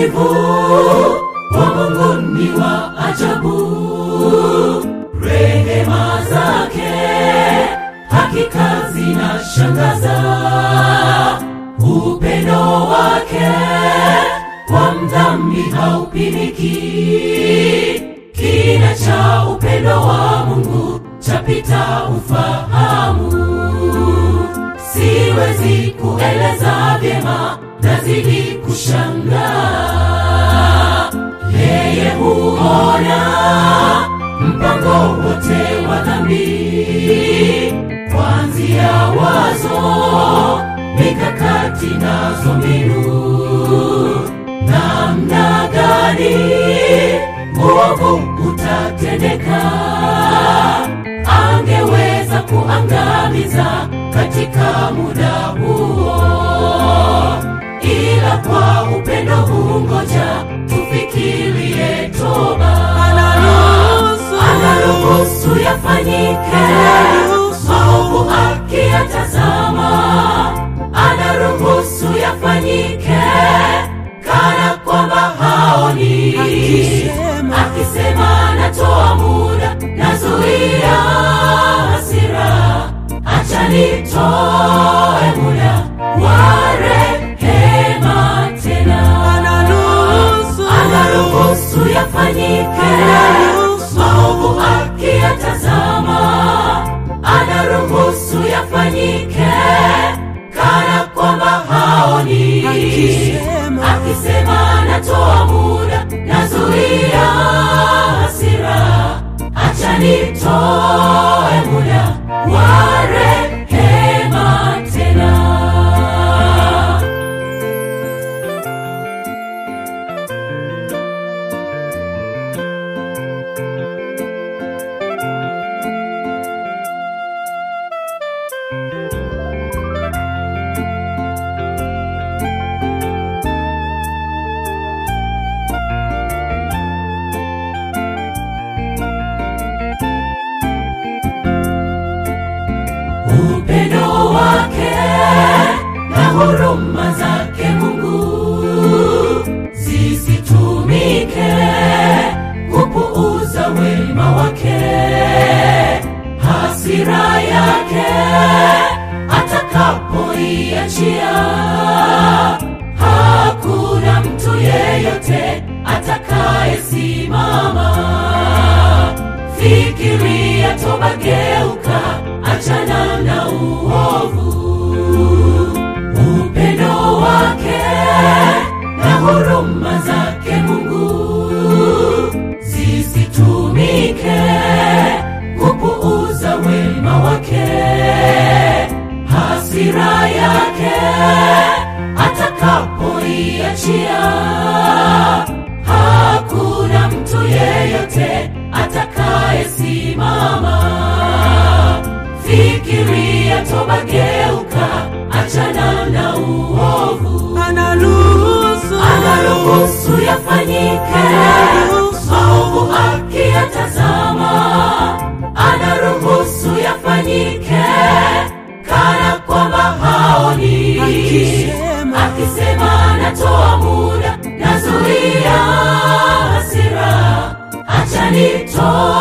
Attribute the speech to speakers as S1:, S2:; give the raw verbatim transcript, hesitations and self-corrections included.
S1: Uvumilivu wa Mungu ni wa ajabu, rehema zake hakika zinashangaza. Upendo wake kwa mdhambi haupimiki, kina cha upendo wa Mungu chapita ufahamu. Siwezi kueleza vyema, nazidi kushangaa. Yeye huona mpango wote wa dhambi, kuanzia wazo, mikakati nazo mbinu. Namna gani uovu utatendeka, angeweza kuangamiza katika muda huo, ila kwa upendo hungoja tufikirie toba. Anaruhusu yafanyike maovu akiyatazama, anaruhusu yafanyike kana kwamba haoni, akisema natoa muda, nazuia hasira, acha nitoe muda wa rehema tena. Anaruhusu yafanyike maovu akiyatazama, anaruhusu yafanyike kana kwamba haoni, akisema natoa muda, nazuia hasira, acha nitoe muda wa rehema tena. Upendo wake na huruma zake Mungu zisitumike kupuuza wema wake. Hasira yake atakapoiachia, hakuna mtu yeyote atakayesimama. Fikiria toba, geuka, achana na uovu. Upendo wake na huruma zake Mungu zisitumike kupuuza wema wake. Hasira yake atakapoiachia, hakuna mtu yeyote atakayesimama. Fikiria toba, geuka, achana na uovu.
S2: Anaruhusu
S1: Anaruhusu yafanyike maovu akiyatazama, anaruhusu yafanyike kana kwamba haoni, akisema natoa muda, nazuia hasira, acha nitoe